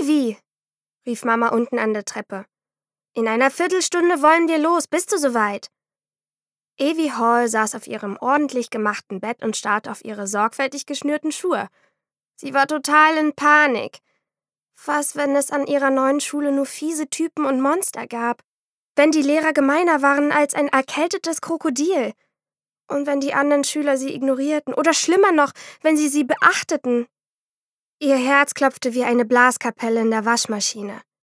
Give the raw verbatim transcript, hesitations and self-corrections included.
Evi, rief Mama unten an der Treppe. In einer Viertelstunde wollen wir los. Bist du soweit? Evi Hall saß auf ihrem ordentlich gemachten Bett und starrte auf ihre sorgfältig geschnürten Schuhe. Sie war total in Panik. Was, wenn es an ihrer neuen Schule nur fiese Typen und Monster gab? Wenn die Lehrer gemeiner waren als ein erkältetes Krokodil? Und wenn die anderen Schüler sie ignorierten? Oder schlimmer noch, wenn sie sie beachteten? Ihr Herz klopfte wie eine Blaskapelle in der Waschmaschine.